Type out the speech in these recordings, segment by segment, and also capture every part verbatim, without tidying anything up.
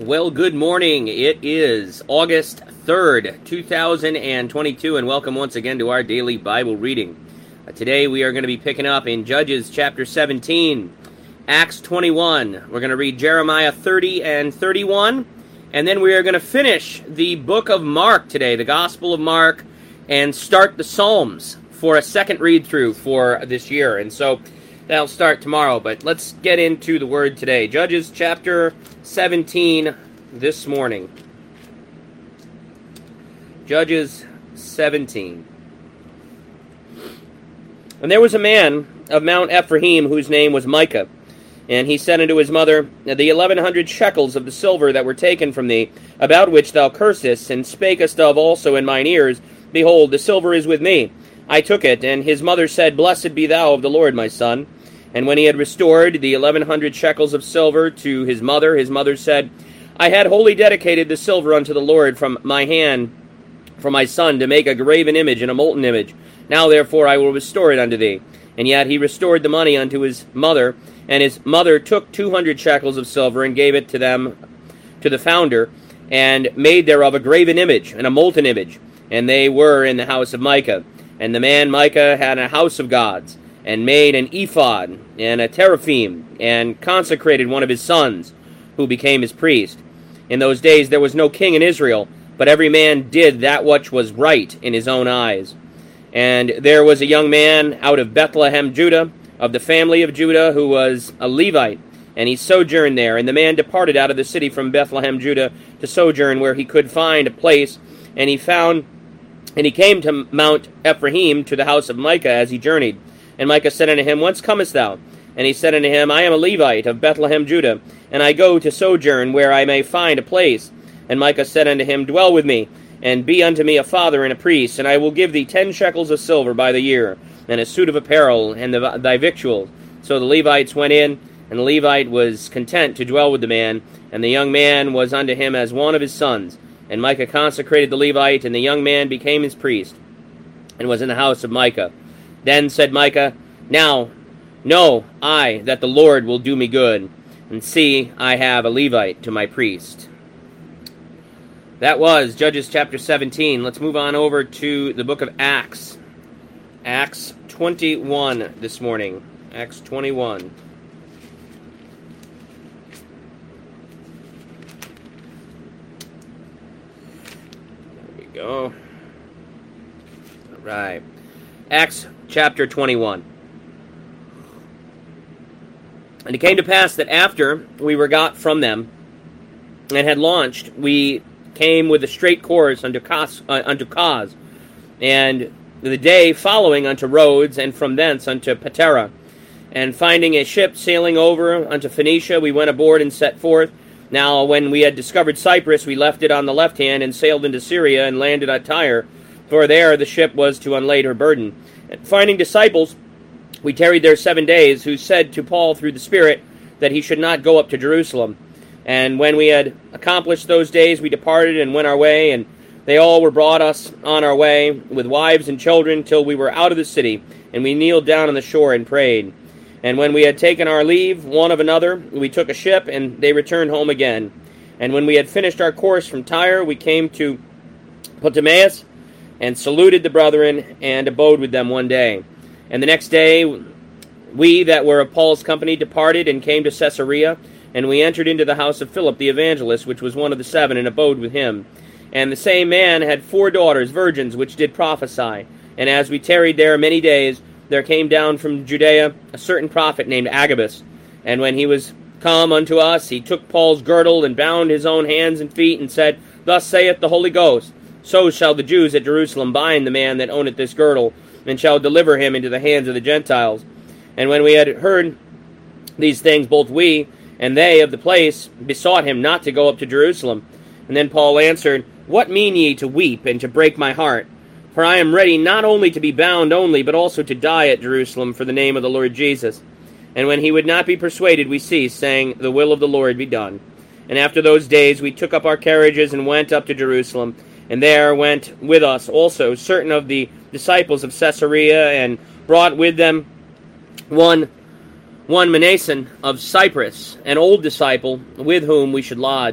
Well, good morning. It is August third, two thousand twenty-two, and welcome once again to our daily Bible reading. Uh, today we are going to be picking up in Judges chapter seventeen, Acts twenty-one. We're going to read Jeremiah thirty and thirty-one, and then we are going to finish the book of Mark today, the Gospel of Mark, and start the Psalms for a second read-through for this year. And so that'll start tomorrow, but let's get into the Word today. Judges chapter seventeen this morning. Judges seventeen. And there was a man of Mount Ephraim whose name was Micah. And he said unto his mother, The eleven hundred shekels of the silver that were taken from thee, about which thou cursest, and spakest of also in mine ears, behold, the silver is with me. I took it, and his mother said, Blessed be thou of the Lord, my son. And when he had restored the eleven hundred shekels of silver to his mother, his mother said, I had wholly dedicated the silver unto the Lord from my hand for my son to make a graven image and a molten image. Now therefore I will restore it unto thee. And yet he restored the money unto his mother, and his mother took two hundred shekels of silver and gave it to them, to the founder, and made thereof a graven image and a molten image. And they were in the house of Micah. And the man Micah had a house of gods, and made an ephod and a teraphim, and consecrated one of his sons, who became his priest. In those days there was no king in Israel, but every man did that which was right in his own eyes. And there was a young man out of Bethlehem, Judah, of the family of Judah, who was a Levite, and he sojourned there. And the man departed out of the city from Bethlehem, Judah, to sojourn where he could find a place, and he found, and he came to Mount Ephraim, to the house of Micah, as he journeyed. And Micah said unto him, Whence comest thou? And he said unto him, I am a Levite of Bethlehem, Judah, and I go to sojourn where I may find a place. And Micah said unto him, Dwell with me, and be unto me a father and a priest, and I will give thee ten shekels of silver by the year, and a suit of apparel, and the, thy victuals. So the Levites went in, and the Levite was content to dwell with the man, and the young man was unto him as one of his sons. And Micah consecrated the Levite, and the young man became his priest, and was in the house of Micah. Then said Micah, Now know I that the Lord will do me good, and see, I have a Levite to my priest. That was Judges chapter seventeen. Let's move on over to the book of Acts. Acts twenty-one this morning. Acts twenty-one. There we go. All right. Acts chapter twenty-one. And it came to pass that after we were got from them and had launched, we came with a straight course unto Cos, uh, unto Cos, and the day following unto Rhodes, and from thence unto Patara. And finding a ship sailing over unto Phoenicia, we went aboard and set forth. Now when we had discovered Cyprus, we left it on the left hand, and sailed into Syria, and landed at Tyre, for there the ship was to unlade her burden. And finding disciples, we tarried there seven days, who said to Paul through the Spirit that he should not go up to Jerusalem. And when we had accomplished those days, we departed and went our way, and they all were brought us on our way, with wives and children, till we were out of the city, and we kneeled down on the shore and prayed. And when we had taken our leave one of another, we took a ship, and they returned home again. And when we had finished our course from Tyre, we came to Ptolemais, and saluted the brethren, and abode with them one day. And the next day we that were of Paul's company departed, and came to Caesarea, and we entered into the house of Philip the evangelist, which was one of the seven, and abode with him. And the same man had four daughters, virgins, which did prophesy. And as we tarried there many days, there came down from Judea a certain prophet named Agabus. And when he was come unto us, he took Paul's girdle, and bound his own hands and feet, and said, Thus saith the Holy Ghost, So shall the Jews at Jerusalem bind the man that owneth this girdle, and shall deliver him into the hands of the Gentiles. And when we had heard these things, both we and they of the place besought him not to go up to Jerusalem. And then Paul answered, What mean ye to weep, and to break my heart? For I am ready not only to be bound only, but also to die at Jerusalem for the name of the Lord Jesus. And when he would not be persuaded, we ceased, saying, The will of the Lord be done. And after those days we took up our carriages, and went up to Jerusalem. And there went with us also certain of the disciples of Caesarea, and brought with them one one Manason of Cyprus, an old disciple, with whom we should lodge.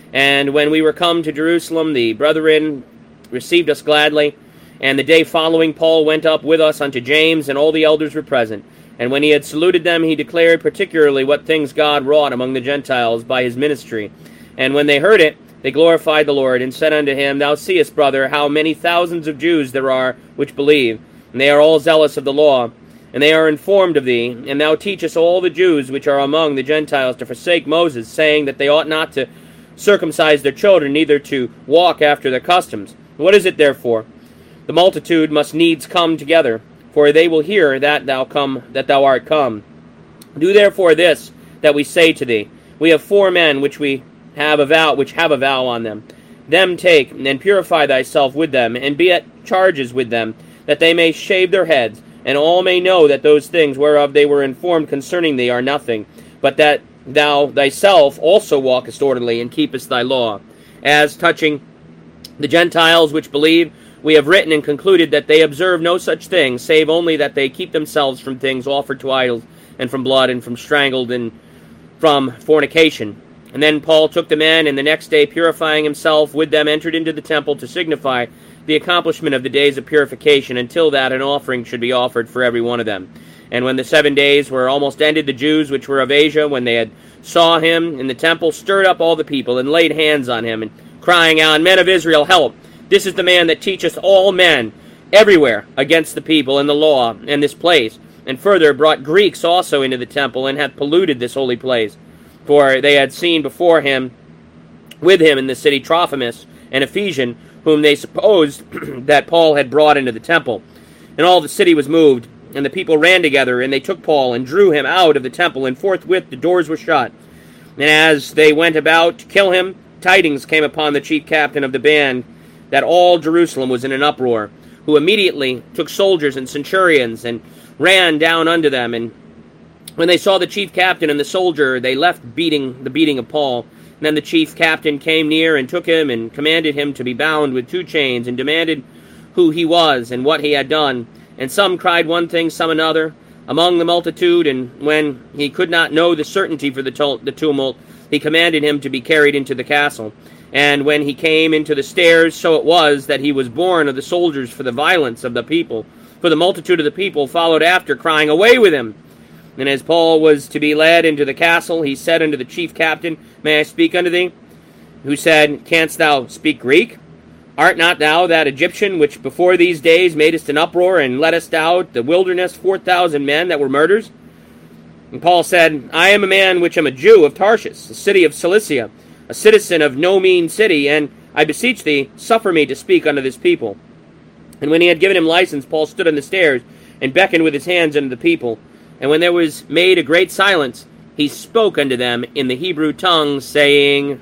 And when we were come to Jerusalem, the brethren received us gladly. And the day following, Paul went up with us unto James, and all the elders were present. And when he had saluted them, he declared particularly what things God wrought among the Gentiles by his ministry. And when they heard it, they glorified the Lord, and said unto him, Thou seest, brother, how many thousands of Jews there are which believe, and they are all zealous of the law, and they are informed of thee, and thou teachest all the Jews which are among the Gentiles to forsake Moses, saying that they ought not to circumcise their children, neither to walk after their customs. What is it therefore? The multitude must needs come together, for they will hear that thou come, that thou art come. Do therefore this that we say to thee. We have four men which we have a vow, which have a vow on them. Them take, and purify thyself with them, and be at charges with them, that they may shave their heads, and all may know that those things whereof they were informed concerning thee are nothing, but that thou thyself also walkest orderly, and keepest thy law. As touching the Gentiles which believe, we have written and concluded that they observe no such thing, save only that they keep themselves from things offered to idols, and from blood, and from strangled, and from fornication. And then Paul took the men, and the next day, purifying himself with them, entered into the temple to signify the accomplishment of the days of purification, until that an offering should be offered for every one of them. And when the seven days were almost ended, the Jews which were of Asia, when they had saw him in the temple, stirred up all the people, and laid hands on him, and crying out, Men of Israel, help! This is the man that teacheth all men everywhere against the people and the law and this place, and further brought Greeks also into the temple, and hath polluted this holy place. For they had seen before him, with him in the city, Trophimus, an Ephesian, whom they supposed that Paul had brought into the temple. And all the city was moved, and the people ran together, and they took Paul, and drew him out of the temple, and forthwith the doors were shut. And as they went about to kill him, tidings came upon the chief captain of the band, that all Jerusalem was in an uproar, who immediately took soldiers and centurions, and ran down unto them, and when they saw the chief captain and the soldier, they left beating the beating of Paul. And then the chief captain came near and took him and commanded him to be bound with two chains, and demanded who he was and what he had done. And some cried one thing, some another, among the multitude. And when he could not know the certainty for the tumult, he commanded him to be carried into the castle. And when he came into the stairs, so it was that he was borne of the soldiers for the violence of the people. For the multitude of the people followed after, crying, Away with him! And as Paul was to be led into the castle, he said unto the chief captain, May I speak unto thee? Who said, Canst thou speak Greek? Art not thou that Egyptian which before these days madest an uproar, and leddest out the wilderness four thousand men that were murderers? And Paul said, I am a man which am a Jew of Tarshish, a city of Cilicia, a citizen of no mean city, and I beseech thee, suffer me to speak unto this people. And when he had given him license, Paul stood on the stairs, and beckoned with his hands unto the people. And when there was made a great silence, he spoke unto them in the Hebrew tongue, saying,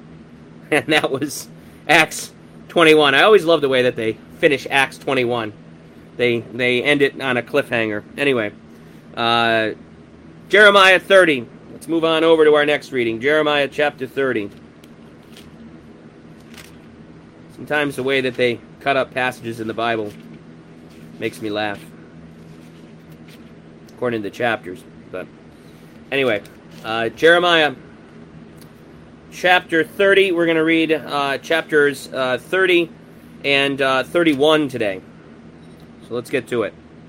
and that was Acts twenty-one. I always love the way that they finish Acts twenty-one. They they end it on a cliffhanger. Anyway, uh, Jeremiah thirty. Let's move on over to our next reading. Jeremiah chapter thirty. Sometimes the way that they cut up passages in the Bible makes me laugh, according to the chapters. But anyway, uh, Jeremiah chapter thirty. We're going to read uh, chapters uh, thirty and uh, thirty-one today. So let's get to it.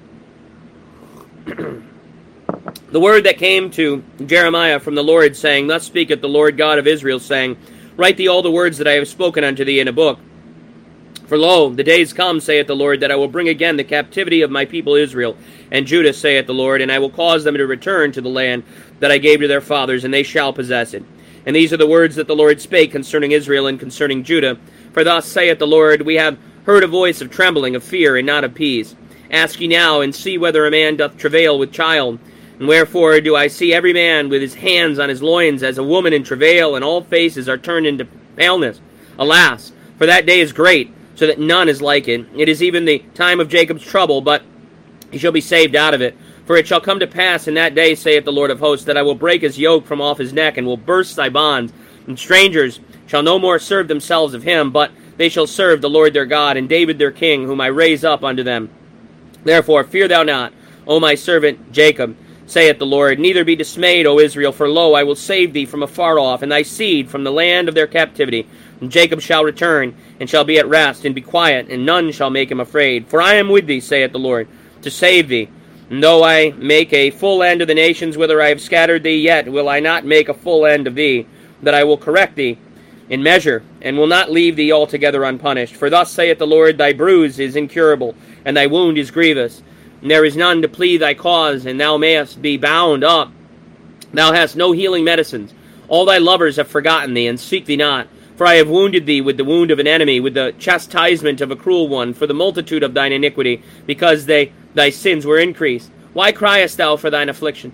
The word that came to Jeremiah from the Lord, saying, Thus speaketh the Lord God of Israel, saying, Write thee all the words that I have spoken unto thee in a book. For lo, the days come, saith the Lord, that I will bring again the captivity of my people Israel and Judah, saith the Lord, and I will cause them to return to the land that I gave to their fathers, and they shall possess it. And these are the words that the Lord spake concerning Israel and concerning Judah. For thus saith the Lord, We have heard a voice of trembling, of fear, and not of peace. Ask ye now, and see whether a man doth travail with child. And wherefore do I see every man with his hands on his loins, as a woman in travail, and all faces are turned into paleness? Alas, for that day is great, so that none is like it. It is even the time of Jacob's trouble, but he shall be saved out of it. For it shall come to pass in that day, saith the Lord of hosts, that I will break his yoke from off his neck, and will burst thy bonds. And strangers shall no more serve themselves of him, but they shall serve the Lord their God, and David their king, whom I raise up unto them. Therefore fear thou not, O my servant Jacob, saith the Lord. Neither be dismayed, O Israel, for lo, I will save thee from afar off, and thy seed from the land of their captivity. And Jacob shall return, and shall be at rest, and be quiet, and none shall make him afraid. For I am with thee, saith the Lord, to save thee. And though I make a full end of the nations whither I have scattered thee, yet will I not make a full end of thee, that I will correct thee in measure, and will not leave thee altogether unpunished. For thus saith the Lord, thy bruise is incurable, and thy wound is grievous. And there is none to plead thy cause, and thou mayest be bound up. Thou hast no healing medicines. All thy lovers have forgotten thee, and seek thee not. For I have wounded thee with the wound of an enemy, with the chastisement of a cruel one, for the multitude of thine iniquity, because they thy sins were increased. Why criest thou for thine affliction?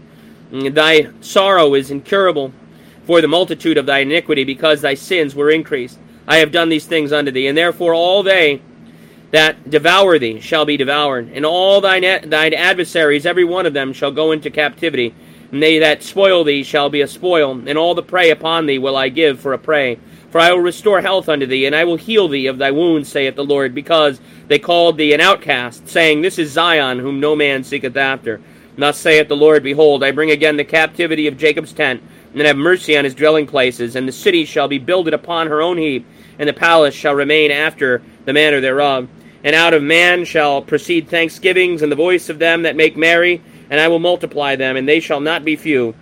Thy sorrow is incurable, for the multitude of thy iniquity, because thy sins were increased. I have done these things unto thee, and therefore all they that devour thee shall be devoured, and all thine, thine adversaries, every one of them, shall go into captivity, and they that spoil thee shall be a spoil, and all the prey upon thee will I give for a prey. For I will restore health unto thee, and I will heal thee of thy wounds, saith the Lord, because they called thee an outcast, saying, This is Zion, whom no man seeketh after. And thus saith the Lord, Behold, I bring again the captivity of Jacob's tent, and have mercy on his dwelling places, and the city shall be builded upon her own heap, and the palace shall remain after the manner thereof. And out of man shall proceed thanksgivings, and the voice of them that make merry, and I will multiply them, and they shall not be few.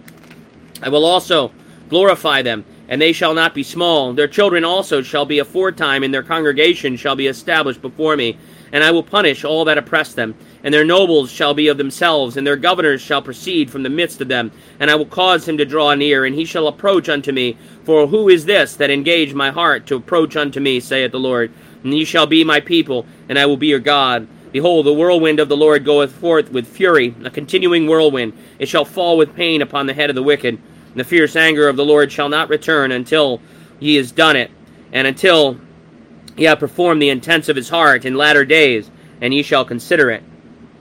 I will also glorify them, and they shall not be small. Their children also shall be aforetime, and their congregation shall be established before me. And I will punish all that oppress them, and their nobles shall be of themselves, and their governors shall proceed from the midst of them. And I will cause him to draw near, and he shall approach unto me. For who is this that engaged my heart to approach unto me, saith the Lord? And ye shall be my people, and I will be your God. Behold, the whirlwind of the Lord goeth forth with fury, a continuing whirlwind. It shall fall with pain upon the head of the wicked. And the fierce anger of the Lord shall not return until he has done it, and until he hath performed the intents of his heart in latter days, and ye shall consider it.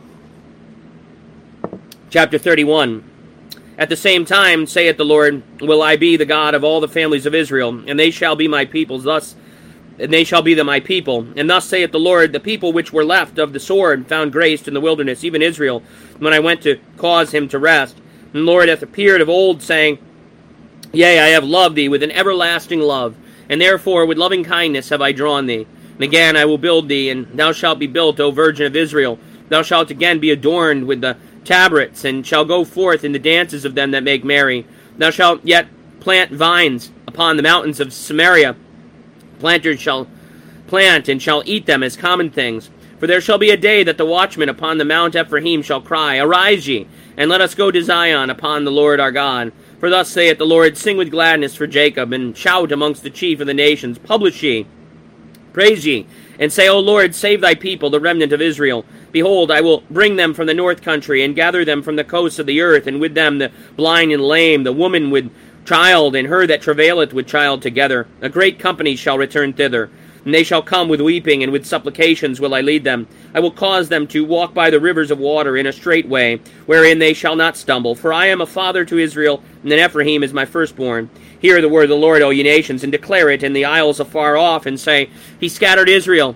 Chapter thirty-one. At the same time, saith the Lord, will I be the God of all the families of Israel, and they shall be my people, thus and they shall be the my people. And thus saith the Lord, the people which were left of the sword found grace in the wilderness, even Israel, when I went to cause him to rest. And the Lord hath appeared of old, saying, Yea, I have loved thee with an everlasting love, and therefore with loving kindness have I drawn thee. And again I will build thee, and thou shalt be built, O Virgin of Israel. Thou shalt again be adorned with the tabrets, and shall go forth in the dances of them that make merry. Thou shalt yet plant vines upon the mountains of Samaria. Planters shall plant, and shall eat them as common things. For there shall be a day that the watchmen upon the Mount Ephraim shall cry, Arise ye, and let us go to Zion upon the Lord our God. For thus saith the Lord, Sing with gladness for Jacob, and shout amongst the chief of the nations. Publish ye, praise ye, and say, O Lord, save thy people, the remnant of Israel. Behold, I will bring them from the north country, and gather them from the coasts of the earth, and with them the blind and lame, the woman with child, and her that travaileth with child together. A great company shall return thither. And they shall come with weeping, and with supplications will I lead them. I will cause them to walk by the rivers of water in a straight way, wherein they shall not stumble. For I am a father to Israel, and then Ephraim is my firstborn. Hear the word of the Lord, O ye nations, and declare it in the isles afar off, and say, He scattered Israel.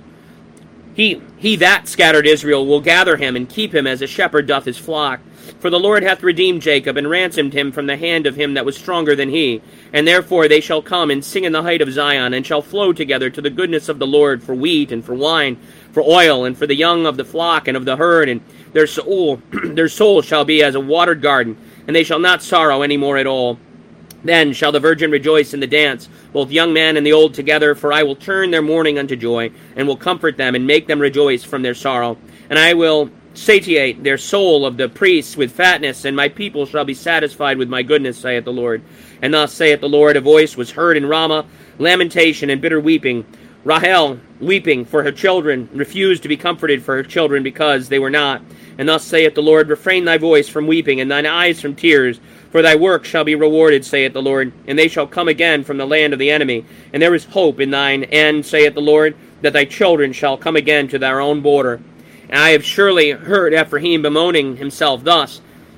He, he that scattered Israel will gather him, and keep him as a shepherd doth his flock. For the Lord hath redeemed Jacob, and ransomed him from the hand of him that was stronger than he. And therefore they shall come and sing in the height of Zion, and shall flow together to the goodness of the Lord for wheat, and for wine, for oil, and for the young of the flock and of the herd. And their soul, their soul shall be as a watered garden, and they shall not sorrow any more at all. Then shall the virgin rejoice in the dance, both young men and the old together, for I will turn their mourning unto joy, and will comfort them, and make them rejoice from their sorrow. And I will satiate their soul of the priests with fatness, and my people shall be satisfied with my goodness, saith the Lord. And thus saith the Lord, a voice was heard in Ramah, lamentation and bitter weeping. Rahel, weeping for her children, refused to be comforted for her children, because they were not. And thus saith the Lord, refrain thy voice from weeping, and thine eyes from tears, for thy work shall be rewarded, saith the Lord, and they shall come again from the land of the enemy. And there is hope in thine end, saith the Lord, that thy children shall come again to their own border. And I have surely heard Ephraim bemoaning himself thus,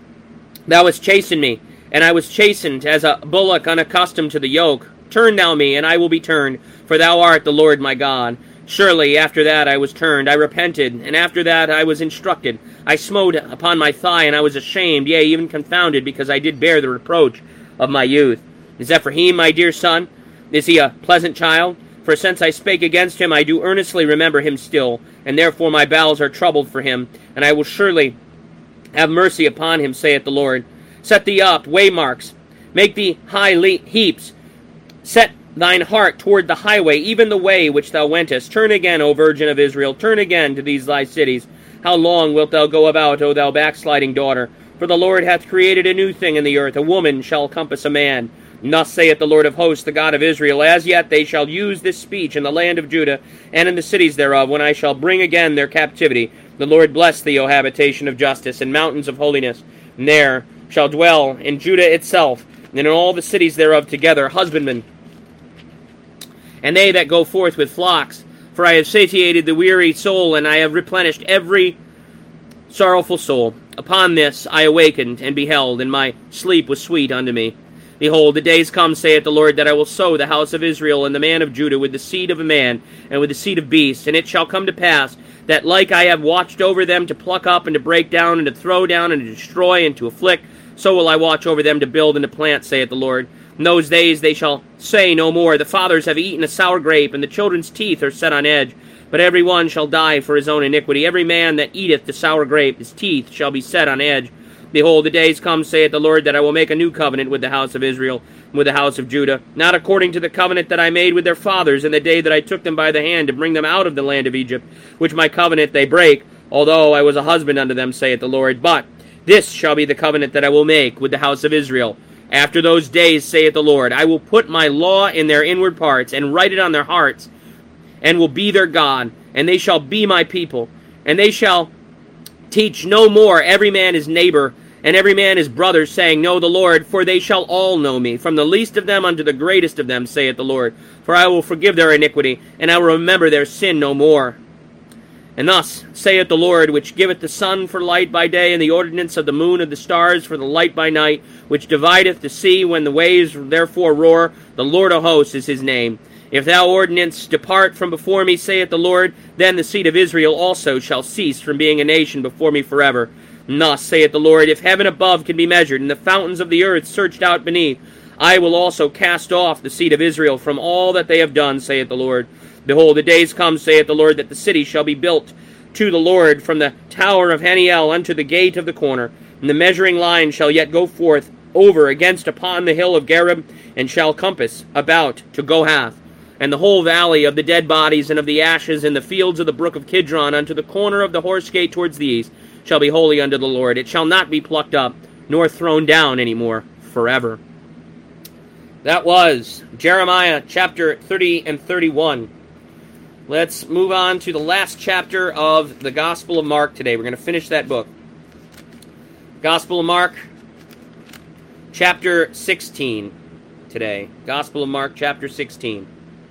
Thou hast chastened me, and I was chastened as a bullock unaccustomed to the yoke. Turn thou me, and I will be turned, for thou art the Lord my God. Surely after that I was turned, I repented, and after that I was instructed. I smote upon my thigh, and I was ashamed, yea, even confounded, because I did bear the reproach of my youth. Is Ephraim my dear son? Is he a pleasant child? For since I spake against him, I do earnestly remember him still, and therefore my bowels are troubled for him, and I will surely have mercy upon him, saith the Lord. Set thee up waymarks, make thee high le- heaps, set thine heart toward the highway, even the way which thou wentest. Turn again, O Virgin of Israel, turn again to these thy cities. How long wilt thou go about, O thou backsliding daughter? For the Lord hath created a new thing in the earth, a woman shall compass a man. And thus saith the Lord of hosts, the God of Israel, as yet they shall use this speech in the land of Judah, and in the cities thereof, when I shall bring again their captivity. The Lord bless thee, O habitation of justice, and mountains of holiness. And there shall dwell in Judah itself, and in all the cities thereof together, husbandmen, and they that go forth with flocks. For I have satiated the weary soul, and I have replenished every sorrowful soul. Upon this I awakened, and beheld, and my sleep was sweet unto me. Behold, the days come, saith the Lord, that I will sow the house of Israel and the man of Judah with the seed of a man, and with the seed of beasts. And it shall come to pass, that like I have watched over them to pluck up, and to break down, and to throw down, and to destroy, and to afflict, so will I watch over them to build and to plant, saith the Lord. In those days they shall say no more, the fathers have eaten a sour grape, and the children's teeth are set on edge. But every one shall die for his own iniquity. Every man that eateth the sour grape, his teeth shall be set on edge. Behold, the days come, saith the Lord, that I will make a new covenant with the house of Israel, and with the house of Judah, not according to the covenant that I made with their fathers in the day that I took them by the hand to bring them out of the land of Egypt, which my covenant they break, although I was a husband unto them, saith the Lord. But this shall be the covenant that I will make with the house of Israel. After those days, saith the Lord, I will put my law in their inward parts, and write it on their hearts, and will be their God, and they shall be my people. And they shall teach no more every man his neighbor, and every man his brother, saying, Know the Lord, for they shall all know me, from the least of them unto the greatest of them, saith the Lord. For I will forgive their iniquity, and I will remember their sin no more. And thus saith the Lord, which giveth the sun for light by day, and the ordinance of the moon and the stars for the light by night, which divideth the sea when the waves therefore roar. The Lord of hosts is his name. If thou ordinance depart from before me, saith the Lord, then the seed of Israel also shall cease from being a nation before me forever. And thus saith the Lord, if heaven above can be measured, and the fountains of the earth searched out beneath, I will also cast off the seed of Israel from all that they have done, saith the Lord. Behold, the days come, saith the Lord, that the city shall be built to the Lord from the tower of Haniel unto the gate of the corner. And the measuring line shall yet go forth over against upon the hill of Gareb, and shall compass about to Gohath, and the whole valley of the dead bodies and of the ashes, and the fields of the brook of Kidron unto the corner of the horse gate towards the east, shall be holy unto the Lord. It shall not be plucked up, nor thrown down any more forever. That was Jeremiah chapter thirty and thirty-one. Let's move on to the last chapter of the Gospel of Mark today. We're going to finish that book. Gospel of Mark, chapter sixteen today. Gospel of Mark, chapter sixteen.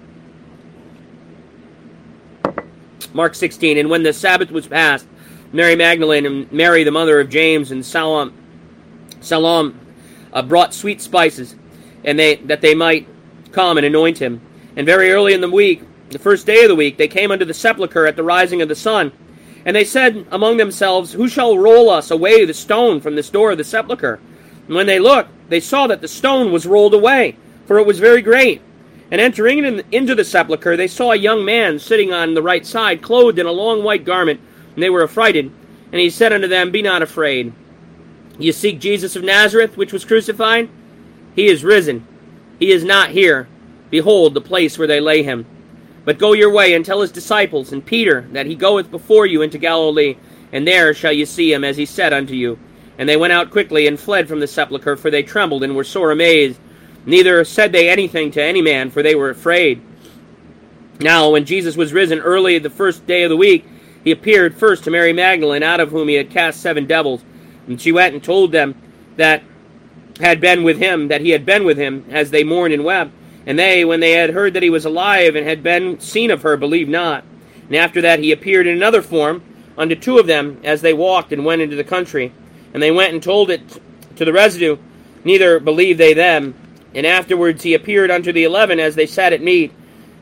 Mark sixteen, and when the Sabbath was past, Mary Magdalene and Mary, the mother of James, and Salome, Salome uh, brought sweet spices, and they that they might come and anoint him. And very early in the week, the first day of the week, they came unto the sepulchre at the rising of the sun. And they said among themselves, Who shall roll us away the stone from this door of the sepulchre? And when they looked, they saw that the stone was rolled away, for it was very great. And entering in, into the sepulchre, they saw a young man sitting on the right side, clothed in a long white garment, and they were affrighted. And he said unto them, Be not afraid. Ye seek Jesus of Nazareth, which was crucified? He is risen. He is not here. Behold the place where they lay him. But go your way, and tell his disciples, and Peter, that he goeth before you into Galilee, and there shall ye see him, as he said unto you. And they went out quickly, and fled from the sepulchre, for they trembled, and were sore amazed. Neither said they anything to any man, for they were afraid. Now, when Jesus was risen early the first day of the week, he appeared first to Mary Magdalene, out of whom he had cast seven devils. And she went and told them that had been with him, that he had been with him, as they mourned and wept. And they, when they had heard that he was alive, and had been seen of her, believed not. And after that he appeared in another form unto two of them, as they walked and went into the country. And they went and told it to the residue, neither believed they them. And afterwards he appeared unto the eleven, as they sat at meat.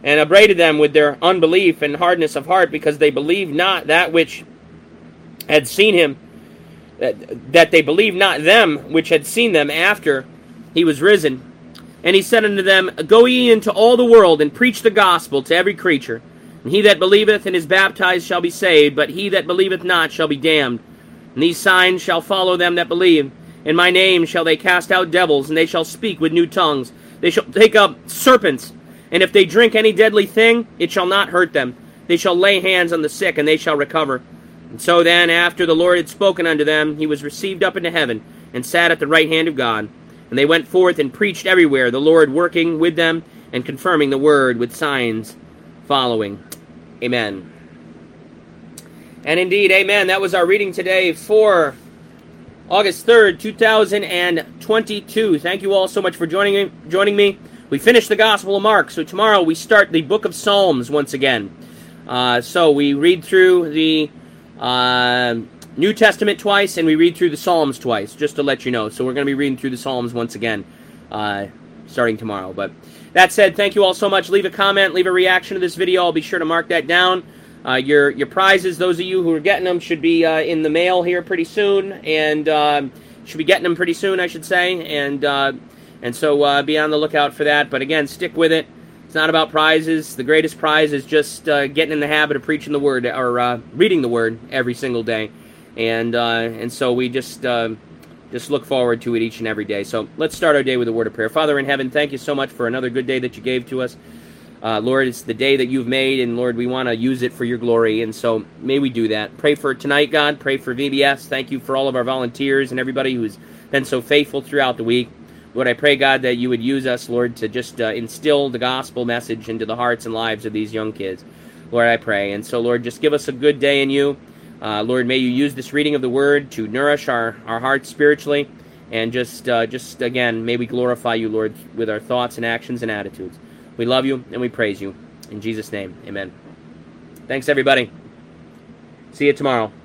and upbraided them with their unbelief and hardness of heart, because they believed not that which had seen him, that, that they believed not them which had seen them after he was risen. And he said unto them, Go ye into all the world, and preach the gospel to every creature. And he that believeth and is baptized shall be saved, but he that believeth not shall be damned. And these signs shall follow them that believe. In my name shall they cast out devils, and they shall speak with new tongues. They shall take up serpents, and if they drink any deadly thing, it shall not hurt them. They shall lay hands on the sick, and they shall recover. And so then, after the Lord had spoken unto them, he was received up into heaven, and sat at the right hand of God. And they went forth and preached everywhere, the Lord working with them, and confirming the word with signs following. Amen. And indeed, amen. That was our reading today for August third, two thousand twenty-two. Thank you all so much for joining me. Joining me. We finished the Gospel of Mark, so tomorrow we start the book of Psalms once again. Uh, so we read through the uh, New Testament twice, and we read through the Psalms twice, just to let you know. So we're going to be reading through the Psalms once again, uh, starting tomorrow. But that said, thank you all so much. Leave a comment, leave a reaction to this video. I'll be sure to mark that down. Uh, your your prizes, those of you who are getting them, should be uh, in the mail here pretty soon, and uh, should be getting them pretty soon, I should say. And uh, and so uh, be on the lookout for that. But again, stick with it. It's not about prizes. The greatest prize is just uh, getting in the habit of preaching the word, or uh, reading the word every single day. And uh, and so we just uh, just look forward to it each and every day. So let's start our day with a word of prayer. Father in heaven, thank you so much for another good day that you gave to us. Uh, Lord, it's the day that you've made, and Lord, we want to use it for your glory, and so may we do that. Pray for tonight, God. Pray for V B S. Thank you for all of our volunteers and everybody who's been so faithful throughout the week. Lord, I pray, God, that you would use us, Lord, to just uh, instill the gospel message into the hearts and lives of these young kids. Lord, I pray. And so, Lord, just give us a good day in you. Uh, Lord, may you use this reading of the word to nourish our, our hearts spiritually, and just, uh, just again, may we glorify you, Lord, with our thoughts and actions and attitudes. We love you, and we praise you. In Jesus' name, amen. Thanks, everybody. See you tomorrow.